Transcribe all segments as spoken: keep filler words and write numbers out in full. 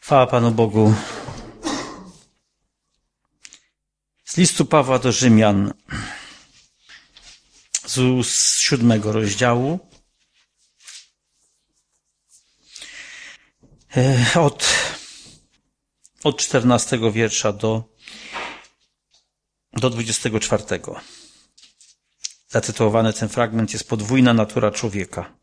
Chwała Panu Bogu. Z listu Pawła do Rzymian, z siódmego rozdziału, od, od czternastego wiersza do, do dwudziestego czwartego. Zatytułowany ten fragment jest Podwójna natura człowieka.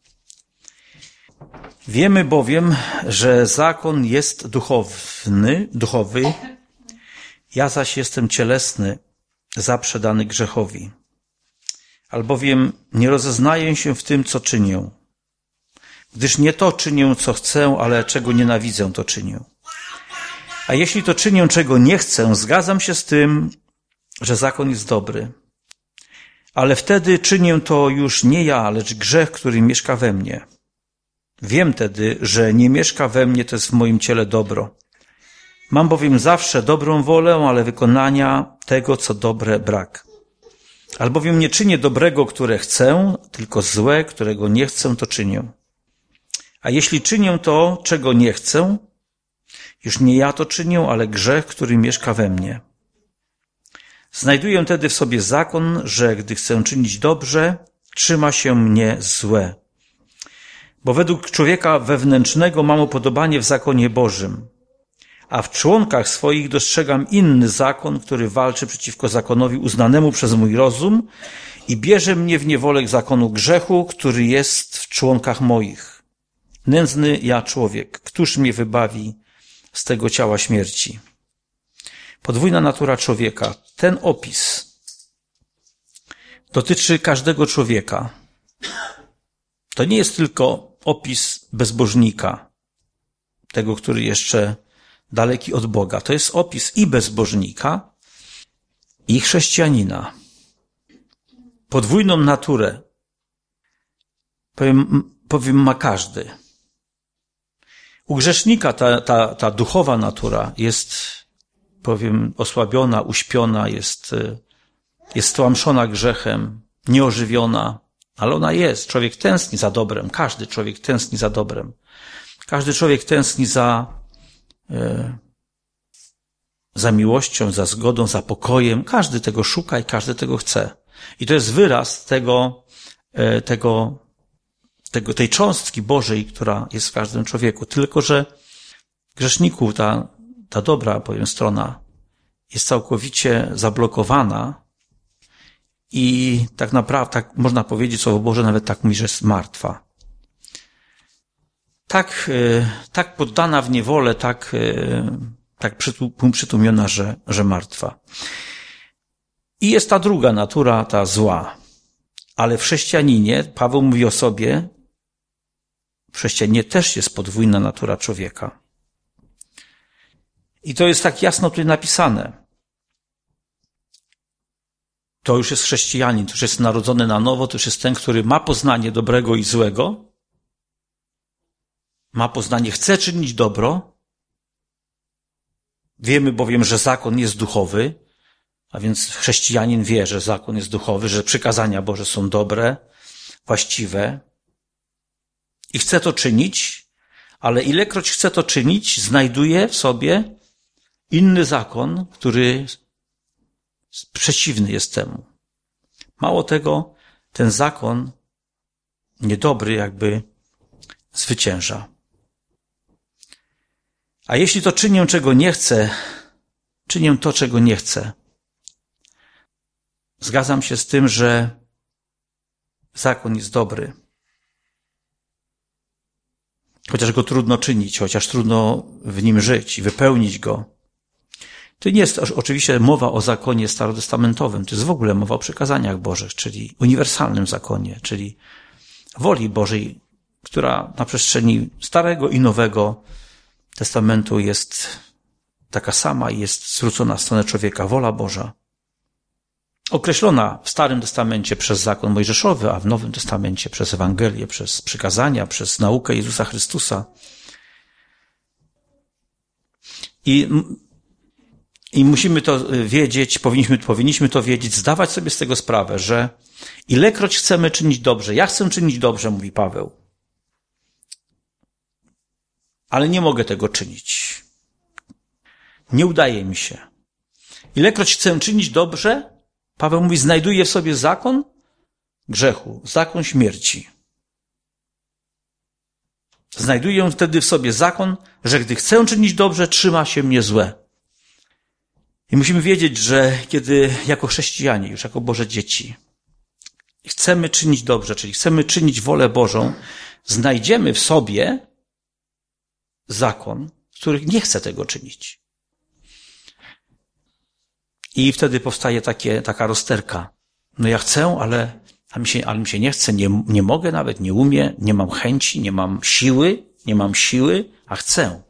Wiemy bowiem, że zakon jest duchowny, duchowy, ja zaś jestem cielesny, zaprzedany grzechowi. Albowiem nie rozeznaję się w tym, co czynię, gdyż nie to czynię, co chcę, ale czego nienawidzę, to czynię. A jeśli to czynię, czego nie chcę, zgadzam się z tym, że zakon jest dobry. Ale wtedy czynię to już nie ja, lecz grzech, który mieszka we mnie. Wiem tedy, że nie mieszka we mnie, to jest w moim ciele dobro. Mam bowiem zawsze dobrą wolę, ale wykonania tego, co dobre, brak. Albowiem nie czynię dobrego, które chcę, tylko złe, którego nie chcę, to czynię. A jeśli czynię to, czego nie chcę, już nie ja to czynię, ale grzech, który mieszka we mnie. Znajduję tedy w sobie zakon, że gdy chcę czynić dobrze, trzyma się mnie złe. Bo według człowieka wewnętrznego mam upodobanie w zakonie Bożym, a w członkach swoich dostrzegam inny zakon, który walczy przeciwko zakonowi uznanemu przez mój rozum i bierze mnie w niewolę k zakonu grzechu, który jest w członkach moich. Nędzny ja człowiek, któż mnie wybawi z tego ciała śmierci? Podwójna natura człowieka. Ten opis dotyczy każdego człowieka. To nie jest tylko opis bezbożnika, tego, który jeszcze daleki od Boga. To jest opis i bezbożnika, i chrześcijanina. Podwójną naturę, powiem, powiem ma każdy. U grzesznika ta, ta, ta duchowa natura jest, powiem, osłabiona, uśpiona, jest, jest stłamszona grzechem, nieożywiona, ale ona jest. Człowiek tęskni za dobrem. Każdy człowiek tęskni za dobrem. Każdy człowiek tęskni za, e, za miłością, za zgodą, za pokojem. Każdy tego szuka i każdy tego chce. I to jest wyraz tego, e, tego, tego, tej cząstki Bożej, która jest w każdym człowieku. Tylko że grzeszniku ta, ta dobra, powiem, strona jest całkowicie zablokowana. I tak naprawdę, tak można powiedzieć, Słowo Boże nawet tak mówi, że jest martwa. Tak, tak poddana w niewolę, tak, tak przytłumiona, że, że martwa. I jest ta druga natura, ta zła. Ale w chrześcijaninie, Paweł mówi o sobie, w chrześcijaninie też jest podwójna natura człowieka. I to jest tak jasno tutaj napisane. To już jest chrześcijanin, to już jest narodzony na nowo, to już jest ten, który ma poznanie dobrego i złego, ma poznanie, chce czynić dobro. Wiemy bowiem, że zakon jest duchowy, a więc chrześcijanin wie, że zakon jest duchowy, że przykazania Boże są dobre, właściwe i chce to czynić, ale ilekroć chce to czynić, znajduje w sobie inny zakon, który przeciwny jest temu. Mało tego, ten zakon niedobry jakby zwycięża. A jeśli to czynię, czego nie chcę, czynię to, czego nie chcę. Zgadzam się z tym, że zakon jest dobry. Chociaż go trudno czynić, chociaż trudno w nim żyć i wypełnić go. To nie jest oczywiście mowa o zakonie starotestamentowym, to jest w ogóle mowa o przykazaniach Bożych, czyli uniwersalnym zakonie, czyli woli Bożej, która na przestrzeni Starego i Nowego Testamentu jest taka sama i jest zwrócona w stronę człowieka. Wola Boża. Określona w Starym Testamencie przez zakon mojżeszowy, a w Nowym Testamencie przez Ewangelię, przez przykazania, przez naukę Jezusa Chrystusa. I I musimy to wiedzieć, powinniśmy, powinniśmy to wiedzieć, zdawać sobie z tego sprawę, że ilekroć chcemy czynić dobrze, ja chcę czynić dobrze, mówi Paweł, ale nie mogę tego czynić. nie udaje mi się. Ilekroć chcę czynić dobrze, Paweł mówi, znajduję w sobie zakon grzechu, zakon śmierci. Znajduję wtedy w sobie zakon, że gdy chcę czynić dobrze, trzyma się mnie złe. I musimy wiedzieć, że kiedy jako chrześcijanie, już jako Boże dzieci, chcemy czynić dobrze, czyli chcemy czynić wolę Bożą, znajdziemy w sobie zakon, który nie chce tego czynić. I wtedy powstaje takie, taka rozterka. No ja chcę, ale, a mi się, ale mi się nie chce, nie, nie mogę nawet, nie umiem, nie mam chęci, nie mam siły, nie mam siły, a chcę.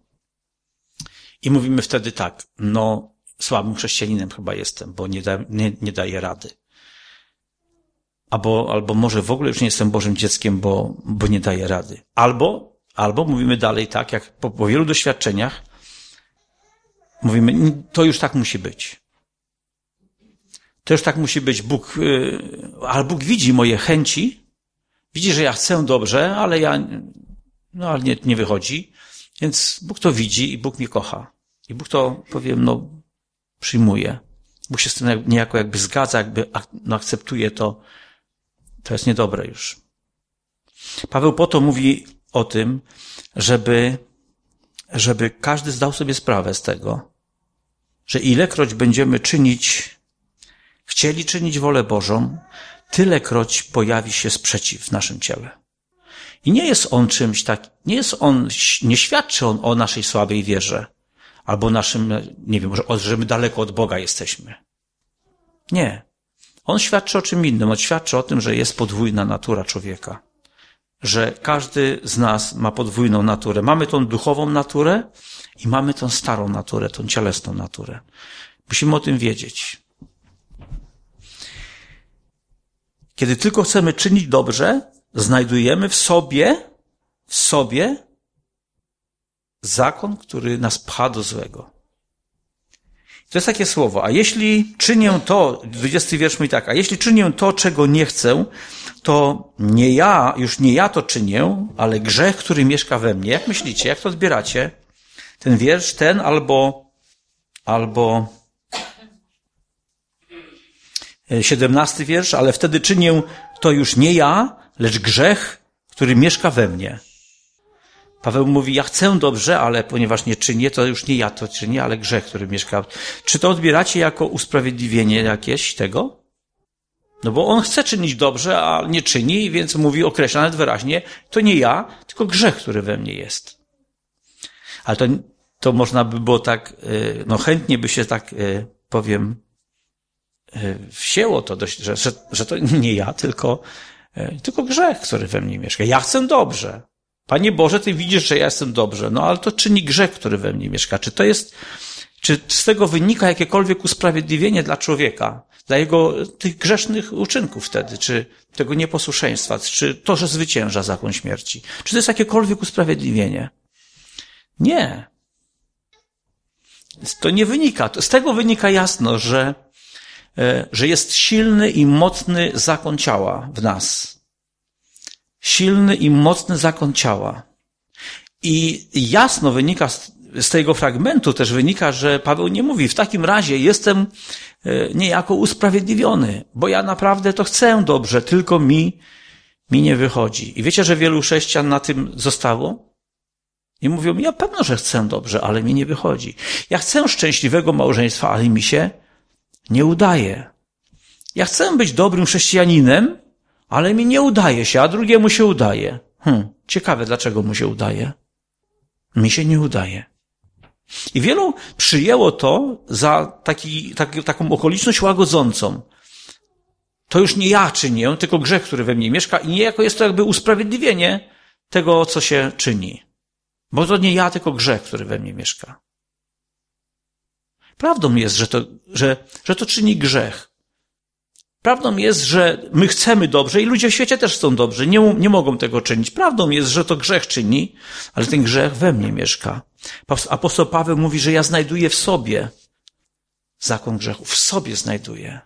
I mówimy wtedy tak, no słabym chrześcijaninem chyba jestem, bo nie, da, nie, nie daję rady. Albo, albo może w ogóle już nie jestem Bożym dzieckiem, bo, bo nie daję rady. Albo, albo mówimy dalej tak, jak po, po wielu doświadczeniach, mówimy, to już tak musi być. To już tak musi być. Bóg, yy, ale Bóg widzi moje chęci, widzi, że ja chcę dobrze, ale ja, no ale nie, nie wychodzi. Więc Bóg to widzi i Bóg mnie kocha. I Bóg to, powiem, no, przyjmuje. Bóg się z tym niejako jakby zgadza, jakby no, akceptuje to. To jest niedobre już. Paweł po to mówi o tym, żeby, żeby każdy zdał sobie sprawę z tego, że ilekroć będziemy czynić, chcieli czynić wolę Bożą, tylekroć pojawi się sprzeciw w naszym ciele. I nie jest on czymś tak, nie jest on, nie świadczy on o naszej słabej wierze, albo naszym, nie wiem, że my daleko od Boga jesteśmy. Nie. On świadczy o czym innym. On świadczy o tym, że jest podwójna natura człowieka. Że każdy z nas ma podwójną naturę. Mamy tą duchową naturę i mamy tą starą naturę, tą cielesną naturę. Musimy o tym wiedzieć. Kiedy tylko chcemy czynić dobrze, znajdujemy w sobie, w sobie zakon, który nas pcha do złego. To jest takie słowo, a jeśli czynię to, dwudziesty wiersz mówi tak, a jeśli czynię to, czego nie chcę, to nie ja, już nie ja to czynię, ale grzech, który mieszka we mnie. Jak myślicie, jak to odbieracie? Ten wiersz, ten albo, albo siedemnasty wiersz, ale wtedy czynię to już nie ja, lecz grzech, który mieszka we mnie. Paweł mówi, ja chcę dobrze, ale ponieważ nie czynię, to już nie ja to czynię, ale grzech, który mieszka. Czy to odbieracie jako usprawiedliwienie jakieś tego? No bo on chce czynić dobrze, a nie czyni, więc mówi, określa nawet wyraźnie, to nie ja, tylko grzech, który we mnie jest. Ale to, to można by było tak, no chętnie by się tak, powiem, wsięło to, dość, że, że, że to nie ja, tylko, tylko grzech, który we mnie mieszka. Ja chcę dobrze. Panie Boże, Ty widzisz, że ja jestem dobrze, no ale to czyni grzech, który we mnie mieszka. Czy to jest, czy z tego wynika jakiekolwiek usprawiedliwienie dla człowieka, dla jego tych grzesznych uczynków wtedy, czy tego nieposłuszeństwa, czy to, że zwycięża zakon śmierci? Czy to jest jakiekolwiek usprawiedliwienie? Nie. To nie wynika. Z tego wynika jasno, że, że jest silny i mocny zakon ciała w nas. Silny i mocny zakon ciała. I jasno wynika z, z tego fragmentu też wynika, że Paweł nie mówi, w takim razie jestem niejako usprawiedliwiony, bo ja naprawdę to chcę dobrze, tylko mi, mi nie wychodzi. I wiecie, że wielu chrześcijan na tym zostało? I mówią, ja pewno, że chcę dobrze, ale mi nie wychodzi. Ja chcę szczęśliwego małżeństwa, ale mi się nie udaje. Ja chcę być dobrym chrześcijaninem, ale mi nie udaje się, a drugiemu się udaje. Hmm, ciekawe, dlaczego mu się udaje. Mi się nie udaje. I wielu przyjęło to za taki, taki, taką okoliczność łagodzącą. To już nie ja czynię, tylko grzech, który we mnie mieszka i niejako jest to jakby usprawiedliwienie tego, co się czyni. Bo to nie ja, tylko grzech, który we mnie mieszka. Prawdą jest, że to, że, że to czyni grzech. Prawdą jest, że my chcemy dobrze i ludzie w świecie też chcą dobrze, nie, nie mogą tego czynić. Prawdą jest, że to grzech czyni, ale ten grzech we mnie mieszka. Apostoł Paweł mówi, że ja znajduję w sobie zakon grzechu. W sobie znajduję.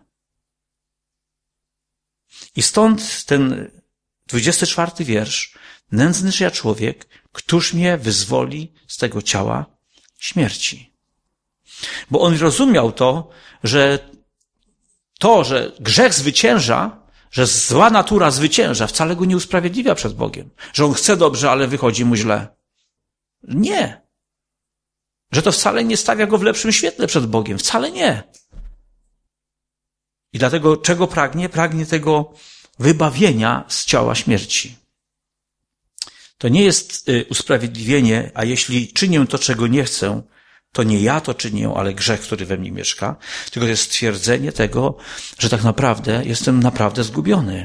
I stąd ten dwudziesty czwarty wiersz. Nędzny ja człowiek, któż mnie wyzwoli z tego ciała śmierci. Bo on rozumiał to, że to, że grzech zwycięża, że zła natura zwycięża, wcale go nie usprawiedliwia przed Bogiem. Że on chce dobrze, ale wychodzi mu źle. Nie. Że to wcale nie stawia go w lepszym świetle przed Bogiem. Wcale nie. I dlatego czego pragnie? Pragnie tego wybawienia z ciała śmierci. To nie jest usprawiedliwienie, a jeśli czynię to, czego nie chcę, to nie ja to czynię, ale grzech, który we mnie mieszka, tylko to jest stwierdzenie tego, że tak naprawdę jestem naprawdę zgubiony.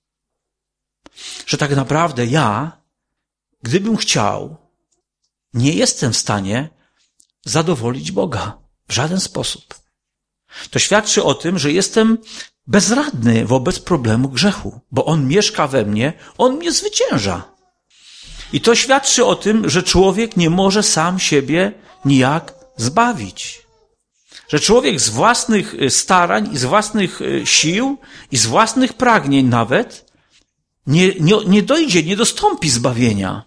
Że tak naprawdę ja, gdybym chciał, nie jestem w stanie zadowolić Boga w żaden sposób. To świadczy o tym, że jestem bezradny wobec problemu grzechu, bo on mieszka we mnie, on mnie zwycięża. I to świadczy o tym, że człowiek nie może sam siebie nijak zbawić. Że człowiek z własnych starań i z własnych sił i z własnych pragnień nawet nie, nie, nie dojdzie, nie dostąpi zbawienia.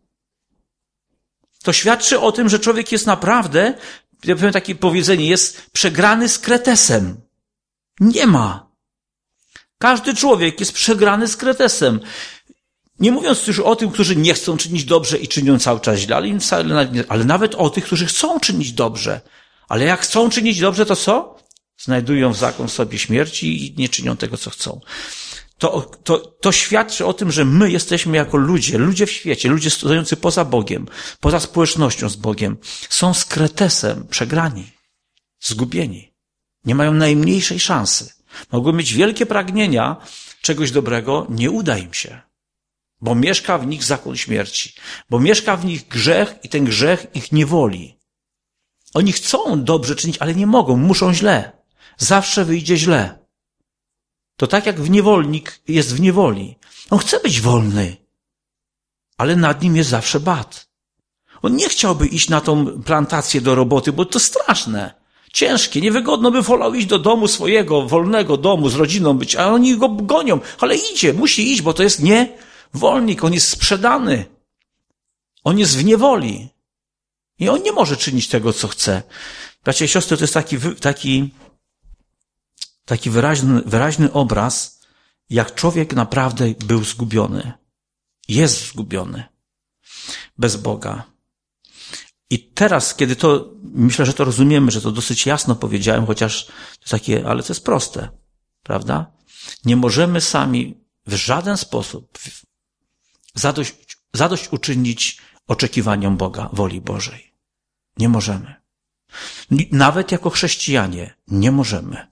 To świadczy o tym, że człowiek jest naprawdę, ja powiem takie powiedzenie, jest przegrany z kretesem. Nie ma. Każdy człowiek jest przegrany z kretesem. Nie mówiąc już o tym, którzy nie chcą czynić dobrze i czynią cały czas źle, ale, ale nawet o tych, którzy chcą czynić dobrze. Ale jak chcą czynić dobrze, to co? Znajdują zakon w sobie śmierci i nie czynią tego, co chcą. To, to, to świadczy o tym, że my jesteśmy jako ludzie, ludzie w świecie, ludzie stojący poza Bogiem, poza społecznością z Bogiem, są z kretesem przegrani, zgubieni. Nie mają najmniejszej szansy. Mogą mieć wielkie pragnienia czegoś dobrego, nie uda im się. Bo mieszka w nich zakon śmierci. Bo mieszka w nich grzech i ten grzech ich niewoli. Oni chcą dobrze czynić, ale nie mogą, muszą źle. Zawsze wyjdzie źle. To tak jak w niewolnik jest w niewoli. On chce być wolny, ale nad nim jest zawsze bat. On nie chciałby iść na tą plantację do roboty, bo to straszne, ciężkie, niewygodno by wolał iść do domu swojego, wolnego domu, z rodziną być, a oni go gonią. Ale idzie, musi iść, bo to jest niewolnik, on jest sprzedany. On jest w niewoli. I on nie może czynić tego, co chce. Bracia i siostry, to jest taki, taki, taki wyraźny, wyraźny obraz, jak człowiek naprawdę był zgubiony. Jest zgubiony. Bez Boga. I teraz, kiedy to, myślę, że to rozumiemy, że to dosyć jasno powiedziałem, chociaż to takie, ale to jest proste. Prawda? Nie możemy sami w żaden sposób zadość, zadość uczynić oczekiwaniom Boga, woli Bożej. Nie możemy. Nawet jako chrześcijanie nie możemy.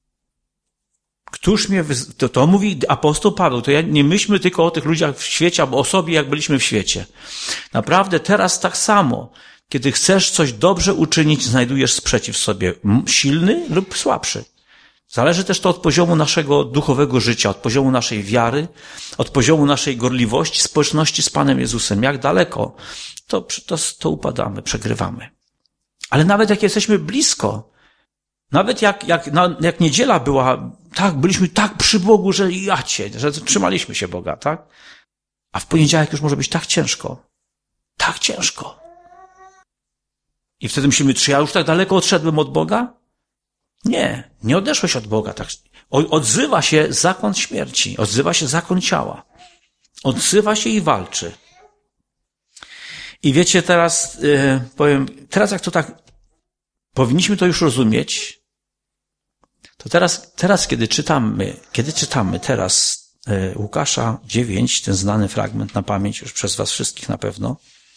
Któż mnie, wyz... to, to mówi apostoł Paweł, to ja nie myślmy tylko o tych ludziach w świecie, albo o sobie, jak byliśmy w świecie. Naprawdę teraz tak samo. Kiedy chcesz coś dobrze uczynić, znajdujesz sprzeciw sobie. Silny lub słabszy. Zależy też to od poziomu naszego duchowego życia, od poziomu naszej wiary, od poziomu naszej gorliwości, społeczności z Panem Jezusem. Jak daleko, to, to, to upadamy, przegrywamy. Ale nawet jak jesteśmy blisko, nawet jak, jak, jak niedziela była, tak, byliśmy tak przy Bogu, że jacie, że trzymaliśmy się Boga, tak? A w poniedziałek już może być tak ciężko. Tak ciężko. I wtedy myślimy, czy ja już tak daleko odszedłem od Boga? Nie, nie odeszłeś od Boga. Tak. Odzywa się zakon śmierci, odzywa się zakon ciała. Odzywa się i walczy. I wiecie, teraz yy, powiem, teraz jak to tak powinniśmy to już rozumieć, to teraz, teraz kiedy czytamy, kiedy czytamy teraz yy, Łukasza dziewięć, ten znany fragment na pamięć już przez was wszystkich na pewno.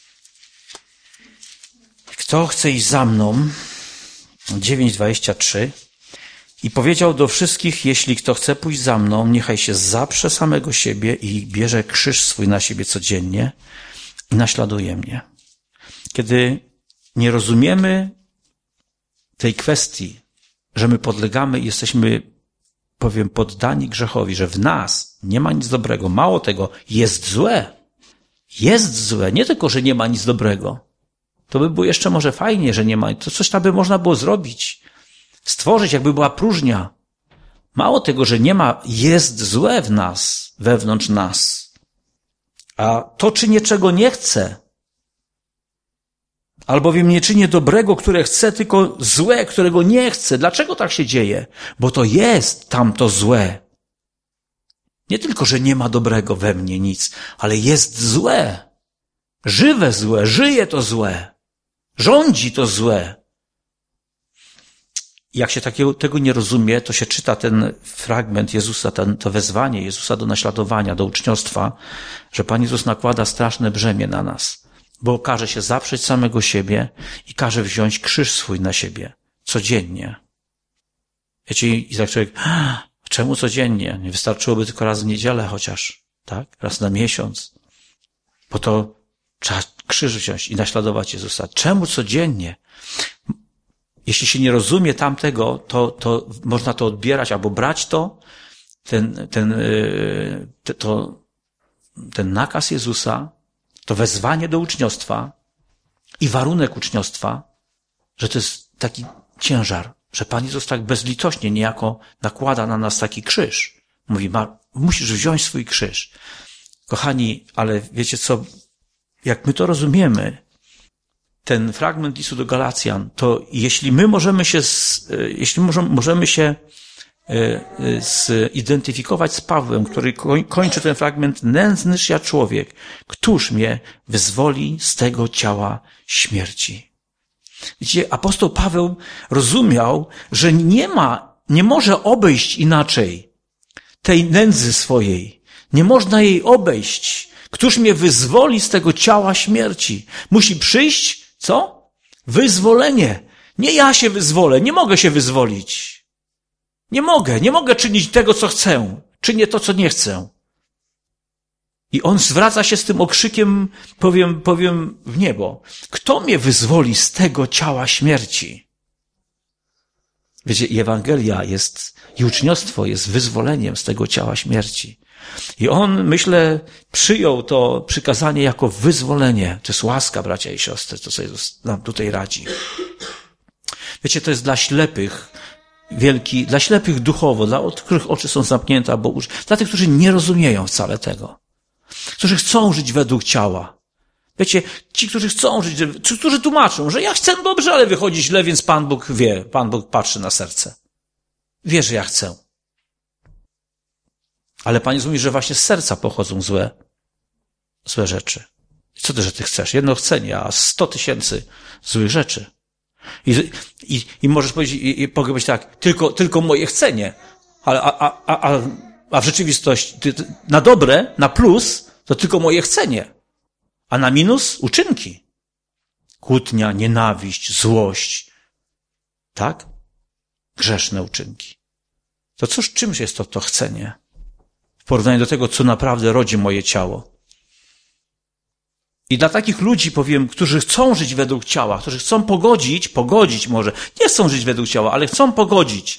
Kto chce iść za mną? dziewięć dwadzieścia trzy. I powiedział do wszystkich, jeśli kto chce pójść za mną, niechaj się zaprze samego siebie i bierze krzyż swój na siebie codziennie i naśladuje mnie. Kiedy nie rozumiemy tej kwestii, że my podlegamy i jesteśmy, powiem, poddani grzechowi, że w nas nie ma nic dobrego, mało tego, jest złe. Jest złe, nie tylko, że nie ma nic dobrego. To by było jeszcze może fajnie, że nie ma, to coś tam by można było zrobić, stworzyć, jakby była próżnia. Mało tego, że nie ma, jest złe w nas, wewnątrz nas. A to, czy niczego nie chce, Albowiem nie czynię dobrego, które chcę, tylko złe, którego nie chcę. Dlaczego tak się dzieje? Bo to jest tamto złe. Nie tylko, że nie ma dobrego we mnie nic, ale jest złe. Żywe złe, żyje to złe. Rządzi to złe. Jak się takiego, tego nie rozumie, to się czyta ten fragment Jezusa, ten, to wezwanie Jezusa do naśladowania, do uczniostwa, że Pan Jezus nakłada straszne brzemię na nas, bo każe się zaprzeć samego siebie i każe wziąć krzyż swój na siebie codziennie. Wiecie, i tak człowiek, czemu codziennie? Nie wystarczyłoby tylko raz w niedzielę chociaż, tak? Raz na miesiąc. Bo to trzeba krzyż wziąć i naśladować Jezusa. Czemu codziennie? Jeśli się nie rozumie tamtego, to, to można to odbierać albo brać to, ten, ten, to, ten nakaz Jezusa, to wezwanie do uczniostwa i warunek uczniostwa, że to jest taki ciężar, że Pan Jezus tak bezlitośnie niejako nakłada na nas taki krzyż. Mówi, ma, musisz wziąć swój krzyż. Kochani, ale wiecie co, jak my to rozumiemy, ten fragment listu do Galacjan, to jeśli my możemy się, z, jeśli możemy, możemy się zidentyfikować z Pawłem, który kończy ten fragment, nędznyż ja człowiek, któż mnie wyzwoli z tego ciała śmierci. Widzicie, apostoł Paweł rozumiał, że nie ma, nie może obejść inaczej tej nędzy swojej. Nie można jej obejść. Któż mnie wyzwoli z tego ciała śmierci? Musi przyjść, co? Wyzwolenie. Nie ja się wyzwolę, nie mogę się wyzwolić. Nie mogę, nie mogę czynić tego, co chcę. Czynię to, co nie chcę. I on zwraca się z tym okrzykiem, powiem, powiem w niebo. Kto mnie wyzwoli z tego ciała śmierci? Wiecie, i Ewangelia jest, i uczniostwo jest wyzwoleniem z tego ciała śmierci. I on, myślę, przyjął to przykazanie jako wyzwolenie. To jest łaska, bracia i siostry, to co Jezus nam tutaj radzi. Wiecie, to jest dla ślepych, wielki, dla ślepych duchowo, dla których oczy są zamknięte, albo dla tych, którzy nie rozumieją wcale tego. Którzy chcą żyć według ciała. Wiecie, ci, którzy chcą żyć, którzy tłumaczą, że ja chcę dobrze, ale wychodzi źle, więc Pan Bóg wie, Pan Bóg patrzy na serce. Wie, że ja chcę. Ale Pan Jezus mówi, że właśnie z serca pochodzą złe, złe rzeczy. Co ty, że ty chcesz? Jedno chcenie, a sto tysięcy złych rzeczy. I, i, i możesz powiedzieć, i, i powiedzieć tak, tylko, tylko moje chcenie. Ale, a, a, a, a w rzeczywistości, na dobre, na plus, to tylko moje chcenie. A na minus uczynki. Kłótnia, nienawiść, złość. Tak? Grzeszne uczynki. To cóż, czymś jest to, to chcenie? W porównaniu do tego, co naprawdę rodzi moje ciało. I dla takich ludzi, powiem, którzy chcą żyć według ciała, którzy chcą pogodzić, pogodzić może, nie chcą żyć według ciała, ale chcą pogodzić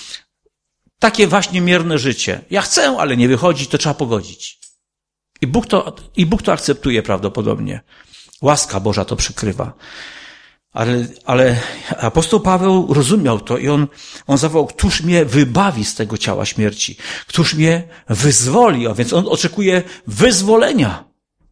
takie właśnie mierne życie. Ja chcę, ale nie wychodzi, to trzeba pogodzić. I Bóg to, i Bóg to akceptuje prawdopodobnie. Łaska Boża to przykrywa. Ale, ale apostoł Paweł rozumiał to i on, on zawołał, któż mnie wybawi z tego ciała śmierci? Któż mnie wyzwoli? A więc on oczekuje wyzwolenia.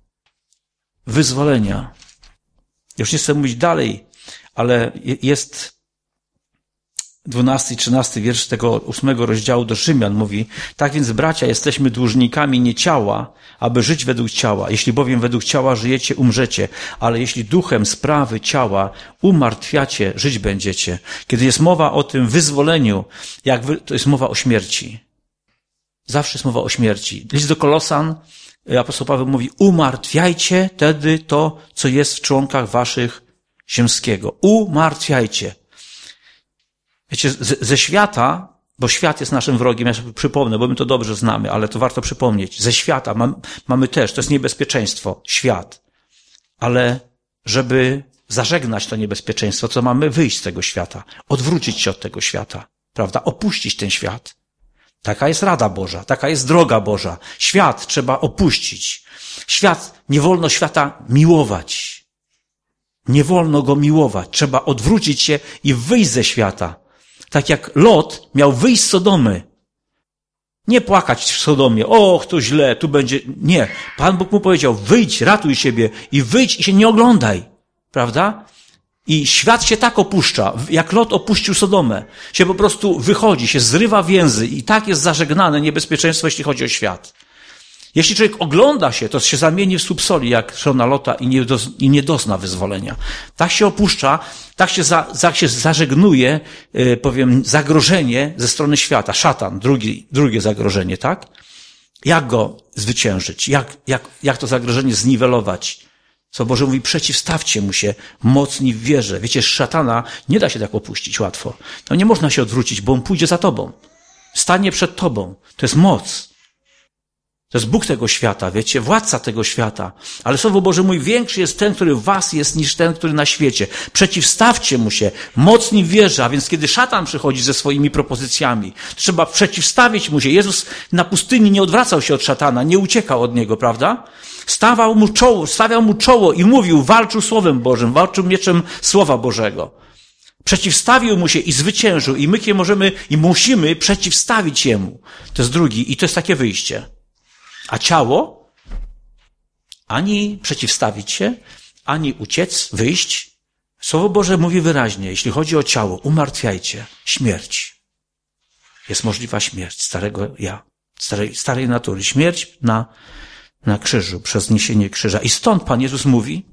Wyzwolenia. Już nie chcę mówić dalej, ale jest dwunasty i trzynasty wiersz tego ósmego rozdziału do Rzymian mówi, tak więc bracia, jesteśmy dłużnikami nie ciała, aby żyć według ciała. Jeśli bowiem według ciała żyjecie, umrzecie, ale jeśli duchem sprawy ciała umartwiacie, żyć będziecie. Kiedy jest mowa o tym wyzwoleniu, jak wy, to jest mowa o śmierci. Zawsze jest mowa o śmierci. List do Kolosan, apostoł Paweł mówi, umartwiajcie wtedy to, co jest w członkach waszych ziemskiego. Umartwiajcie. Wiecie, z, ze świata, bo świat jest naszym wrogiem, ja sobie przypomnę, bo my to dobrze znamy, ale to warto przypomnieć. Ze świata mam, mamy też, to jest niebezpieczeństwo, świat. Ale żeby zażegnać to niebezpieczeństwo, to mamy wyjść z tego świata, odwrócić się od tego świata, prawda? Opuścić ten świat. Taka jest rada Boża, taka jest droga Boża. Świat trzeba opuścić. Świat, nie wolno świata miłować. Nie wolno go miłować. Trzeba odwrócić się i wyjść ze świata. Tak jak Lot miał wyjść z Sodomy. Nie płakać w Sodomie. Och, to źle, tu będzie... Nie. Pan Bóg mu powiedział, wyjdź, ratuj siebie i wyjdź i się nie oglądaj. Prawda? I świat się tak opuszcza, jak Lot opuścił Sodomę. Się po prostu wychodzi, się zrywa więzy i tak jest zażegnane niebezpieczeństwo, jeśli chodzi o świat. Jeśli człowiek ogląda się, to się zamieni w słup soli, jak żona Lota i nie, do, i nie dozna wyzwolenia. Tak się opuszcza, tak się, za, tak się zażegnuje, yy, powiem, zagrożenie ze strony świata. Szatan, drugi, drugie zagrożenie, tak? Jak go zwyciężyć? Jak, jak, jak to zagrożenie zniwelować? Co Boże mówi, przeciwstawcie mu się mocni w wierze. Wiecie, szatana nie da się tak opuścić łatwo. No nie można się odwrócić, bo on pójdzie za tobą. Stanie przed tobą. To jest moc. To jest Bóg tego świata, wiecie, władca tego świata. Ale Słowo Boże mówi, większy jest ten, który w was jest, niż ten, który na świecie. Przeciwstawcie mu się, mocni w wierze. A więc kiedy szatan przychodzi ze swoimi propozycjami, trzeba przeciwstawić mu się. Jezus na pustyni nie odwracał się od szatana, nie uciekał od niego, prawda? Stawał mu czoło, stawiał mu czoło i mówił, walczył Słowem Bożym, walczył mieczem Słowa Bożego. Przeciwstawił mu się i zwyciężył. I my nie możemy i musimy przeciwstawić jemu. To jest drugi i to jest takie wyjście. A ciało ani przeciwstawić się, ani uciec, wyjść. Słowo Boże mówi wyraźnie, jeśli chodzi o ciało, umartwiajcie. Śmierć. Jest możliwa śmierć starego ja, starej, starej natury. Śmierć na, na krzyżu, przez niesienie krzyża. I stąd Pan Jezus mówi,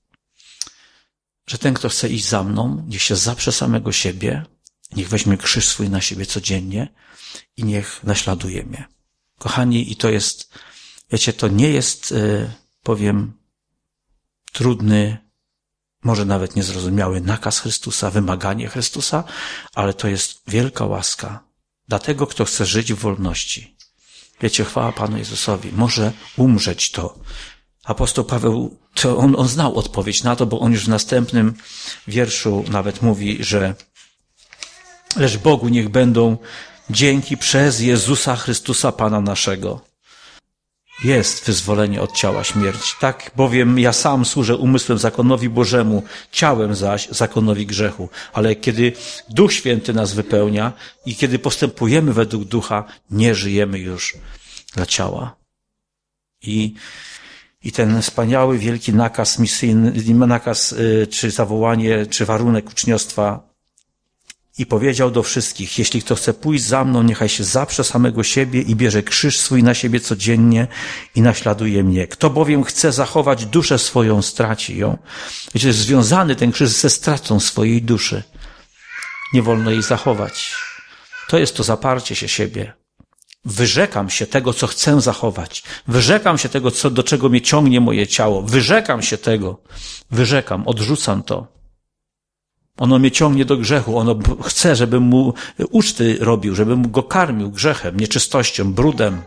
że ten, kto chce iść za mną, niech się zaprze samego siebie, niech weźmie krzyż swój na siebie codziennie i niech naśladuje mnie. Kochani, i to jest, wiecie, to nie jest, yy, powiem, trudny, może nawet niezrozumiały nakaz Chrystusa, wymaganie Chrystusa, ale to jest wielka łaska dla tego, kto chce żyć w wolności. Wiecie, chwała Panu Jezusowi, może umrzeć to. Apostoł Paweł, to on, on znał odpowiedź na to, bo on już w następnym wierszu nawet mówi, że lecz Bogu niech będą dzięki przez Jezusa Chrystusa Pana naszego. Jest wyzwolenie od ciała śmierci. Tak bowiem ja sam służę umysłem zakonowi Bożemu, ciałem zaś zakonowi grzechu. Ale kiedy Duch Święty nas wypełnia i kiedy postępujemy według Ducha, nie żyjemy już dla ciała. I, i ten wspaniały, wielki nakaz misyjny, nakaz, czy zawołanie, czy warunek uczniostwa. I powiedział do wszystkich, jeśli kto chce pójść za mną, niechaj się zaprze samego siebie i bierze krzyż swój na siebie codziennie i naśladuje mnie. Kto bowiem chce zachować duszę swoją, straci ją. Wiecie, jest związany ten krzyż ze stratą swojej duszy. Nie wolno jej zachować. To jest to zaparcie się siebie. Wyrzekam się tego, co chcę zachować. Wyrzekam się tego, co, do czego mnie ciągnie moje ciało. Wyrzekam się tego. Wyrzekam, odrzucam to. Ono mnie ciągnie do grzechu. Ono chce, żebym mu uczty robił, żebym go karmił grzechem, nieczystością, brudem.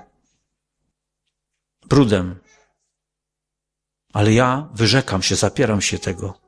Brudem. Ale ja wyrzekam się, zapieram się tego.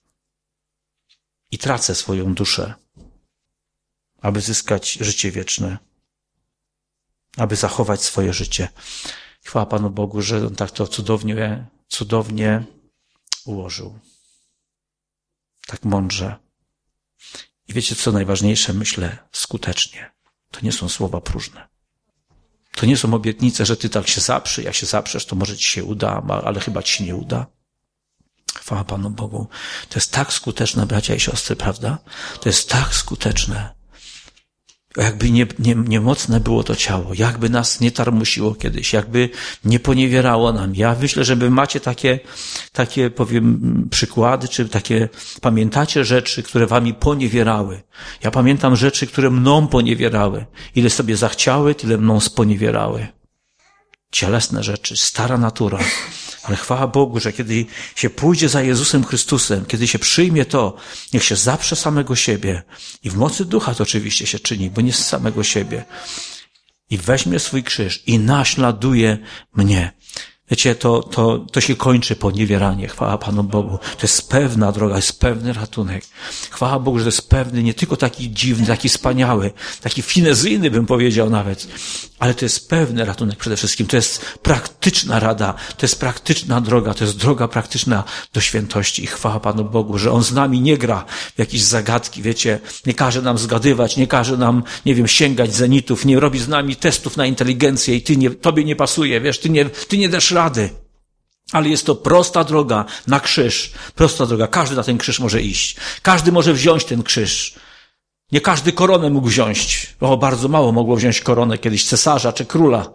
I tracę swoją duszę, aby zyskać życie wieczne. Aby zachować swoje życie. Chwała Panu Bogu, że On tak to cudownie, cudownie ułożył. Tak mądrze. I wiecie, co najważniejsze? Myślę, skutecznie. To nie są słowa próżne. To nie są obietnice, że ty tak się zaprzyj, jak się zaprzesz, to może ci się uda, ale chyba ci się nie uda. Chwała Panu Bogu. To jest tak skuteczne, bracia i siostry, prawda? To jest tak skuteczne. Jakby nie, nie, nie mocne było to ciało, jakby nas nie tarmusiło kiedyś, jakby nie poniewierało nam. Ja myślę, że wy macie takie, takie, powiem, przykłady, czy takie, pamiętacie rzeczy, które wami poniewierały. Ja pamiętam rzeczy, które mną poniewierały. Ile sobie zachciały, tyle mną sponiewierały. Cielesne rzeczy, stara natura. Ale chwała Bogu, że kiedy się pójdzie za Jezusem Chrystusem, kiedy się przyjmie to, niech się zaprze samego siebie i w mocy Ducha to oczywiście się czyni, bo nie z samego siebie. I weźmie swój krzyż i naśladuje mnie. Wiecie, to, to, to się kończy poniewieranie. Chwała Panu Bogu. To jest pewna droga, jest pewny ratunek. Chwała Bogu, że to jest pewny, nie tylko taki dziwny, taki wspaniały, taki finezyjny bym powiedział nawet, ale to jest pewny ratunek przede wszystkim. To jest praktyczna rada, to jest praktyczna droga, to jest droga praktyczna do świętości. I chwała Panu Bogu, że On z nami nie gra w jakieś zagadki, wiecie, nie każe nam zgadywać, nie każe nam, nie wiem, sięgać zenitów, nie robi z nami testów na inteligencję i ty nie, tobie nie pasuje, wiesz, ty nie, ty nie dasz rady. Ale jest to prosta droga na krzyż. Prosta droga. Każdy na ten krzyż może iść. Każdy może wziąć ten krzyż. Nie każdy koronę mógł wziąć. O, bardzo mało mogło wziąć koronę kiedyś cesarza czy króla.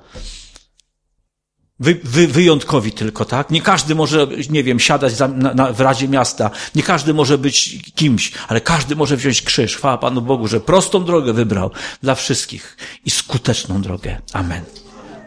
Wy, wy, wyjątkowi tylko, tak? Nie każdy może, nie wiem, siadać za, na, na, w Radzie Miasta. Nie każdy może być kimś, ale każdy może wziąć krzyż. Chwała Panu Bogu, że prostą drogę wybrał dla wszystkich i skuteczną drogę. Amen.